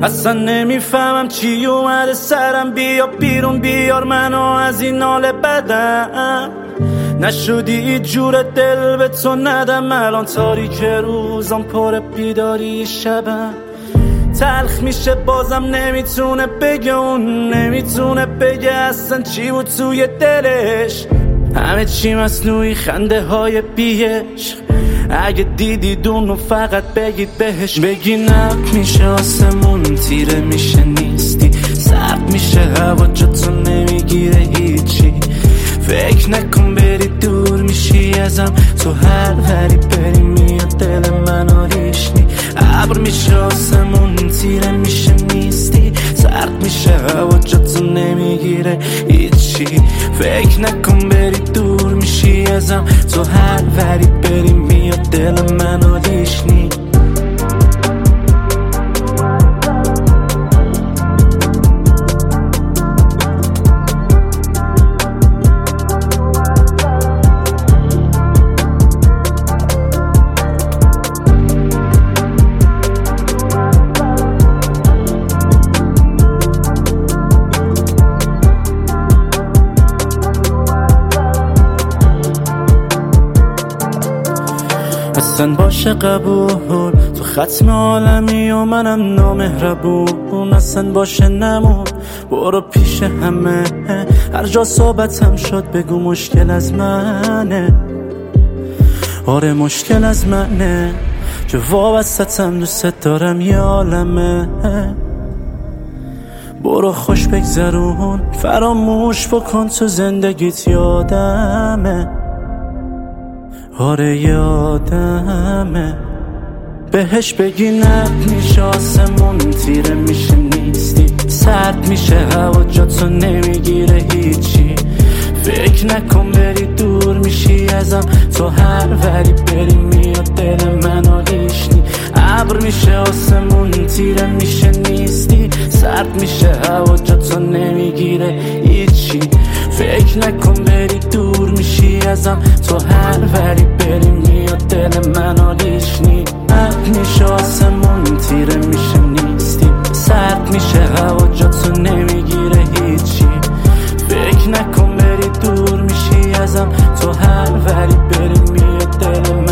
اصلا نمیفهمم چی اومده سرم، بیا بیرون بیار منو از این حال بدم. نشدی جور دل به تو ندم، الان تاریک روزم پر بیداری شبم. تلخ میشه بازم نمیتونه بگه، اون نمیتونه بگه اصلا چی بود توی دلش. همه چی مصنوعی، خنده های بیش. اگه دیدید اونو فقط بگید بهش، بگی نک میشه آسمون، تیره میشه نیستی، سرد میشه هوا، جاتو نمیگیره هیچی. فکر نکن بری دور میشی ازم، تو هر وری بری میاد دل منو ریشنی. ابر میشه آسمون، تیره میشه نیستی، سرد میشه هوا، جاتو نمیگیره هیچی. فکر نکن بری دور میشی ازم، تو هر وری بری میاد دل منو ریشنی. اصلا باشه قبول، تو ختم عالمی و منم نامهربون. اصلا باشه نمون، برو پیش همه، هر جا صحبتم شد بگو مشکل از منه. آره مشکل از منه که وابستم، دوست دارم یه عالمه. برو خوش بگذرون، فراموش بکن تو زندگیت یادمه. آره یادمه بهش بگی نک میشه آسمون، تیره میشه نیستی، سرد میشه هوا، جاتو نمیگیره هیچی. فکر نکن بری دور میشی ازم، تو هر وری بری میاد دل منو ریشنی. ابر میشه آسمون، تیره میشه نیستی، سرد میشه هوا، جاتو نمیگیره هیچی. فکر نکن بری دور میشی ازم، تو هر وری بری میاد دل منو ریشنی. ابر میشه آسمون، تیره میشه نیستی، سرد میشه هوا، جاتو نمیگیره هیچی. فکر نکن بری دور میشی ازم، تو هر وری بری میاد دل